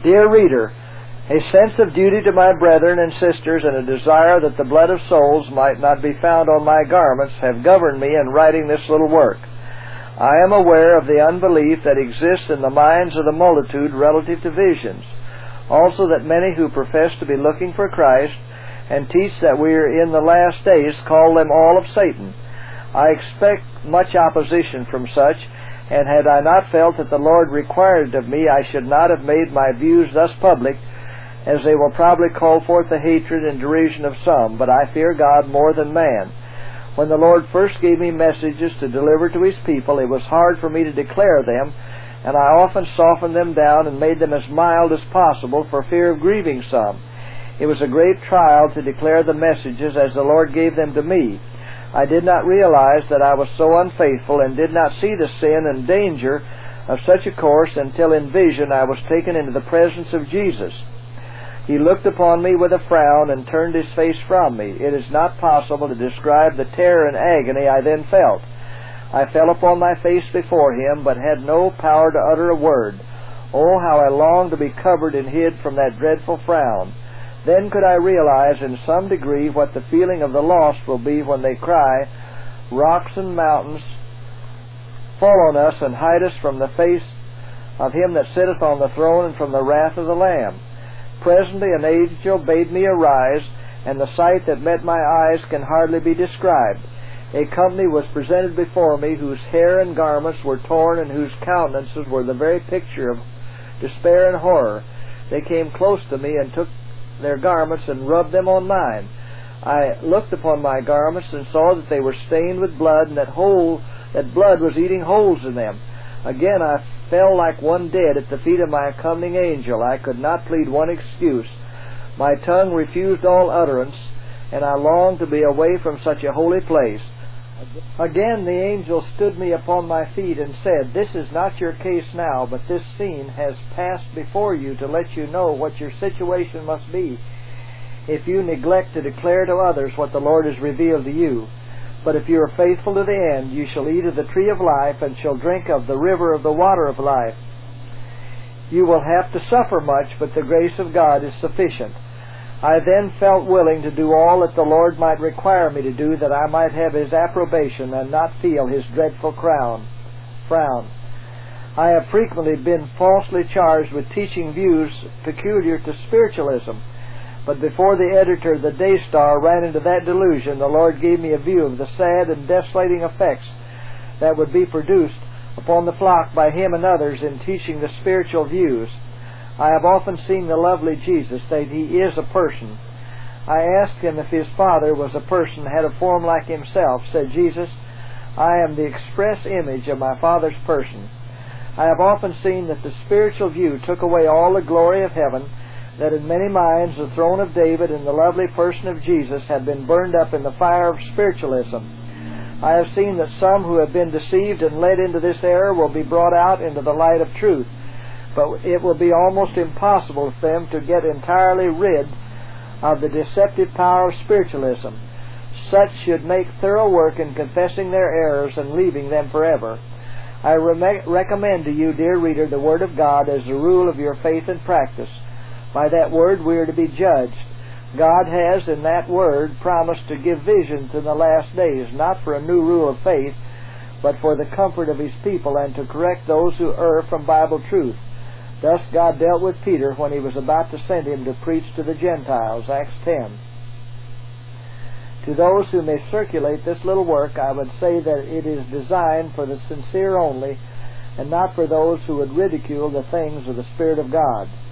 Dear reader, a sense of duty to my brethren and sisters and a desire that the blood of souls might not be found on my garments have governed me in writing this little work. I am aware of the unbelief that exists in the minds of the multitude relative to visions. Also that many who profess to be looking for Christ and teach that we are in the last days call them all of Satan. I expect much opposition from such, and had I not felt that the Lord required it of me, I should not have made my views thus public, as they will probably call forth the hatred and derision of some, but I fear God more than man. When the Lord first gave me messages to deliver to His people, it was hard for me to declare them, and I often softened them down and made them as mild as possible for fear of grieving some. It was a great trial to declare the messages as the Lord gave them to me. I did not realize that I was so unfaithful and did not see the sin and danger of such a course until in vision I was taken into the presence of Jesus. He looked upon me with a frown and turned His face from me. It is not possible to describe the terror and agony I then felt. I fell upon my face before Him, but had no power to utter a word. Oh, how I longed to be covered and hid from that dreadful frown. Then could I realize in some degree what the feeling of the lost will be when they cry, "Rocks and mountains fall on us and hide us from the face of Him that sitteth on the throne and from the wrath of the Lamb." Presently an angel bade me arise, and the sight that met my eyes can hardly be described. A company was presented before me whose hair and garments were torn and whose countenances were the very picture of despair and horror. They came close to me and took their garments and rubbed them on mine. I looked upon my garments and saw that they were stained with blood, and that blood was eating holes in them. Again I fell like one dead at the feet of my accompanying angel. I could not plead one excuse. My tongue refused all utterance, and I longed to be away from such a holy place. Again the angel stood me upon my feet and said, "This is not your case now, but this scene has passed before you to let you know what your situation must be if you neglect to declare to others what the Lord has revealed to you. But if you are faithful to the end, you shall eat of the tree of life and shall drink of the river of the water of life. You will have to suffer much, but the grace of God is sufficient." I then felt willing to do all that the Lord might require me to do, that I might have His approbation and not feel His dreadful frown. I have frequently been falsely charged with teaching views peculiar to spiritualism, but before the editor of the Day Star ran into that delusion, the Lord gave me a view of the sad and desolating effects that would be produced upon the flock by him and others in teaching the spiritual views. I have often seen the lovely Jesus, that He is a person. I asked Him if His Father was a person, had a form like Himself. Said Jesus, "I am the express image of my Father's person." I have often seen that the spiritual view took away all the glory of heaven, that in many minds the throne of David and the lovely person of Jesus have been burned up in the fire of spiritualism. I have seen that some who have been deceived and led into this error will be brought out into the light of truth, but it will be almost impossible for them to get entirely rid of the deceptive power of spiritualism. Such should make thorough work in confessing their errors and leaving them forever. I recommend to you, dear reader, the Word of God as the rule of your faith and practice. By that Word we are to be judged. God has, in that Word, promised to give visions in the last days, not for a new rule of faith, but for the comfort of His people and to correct those who err from Bible truth. Thus God dealt with Peter when He was about to send him to preach to the Gentiles, Acts 10. To those who may circulate this little work, I would say that it is designed for the sincere only, and not for those who would ridicule the things of the Spirit of God.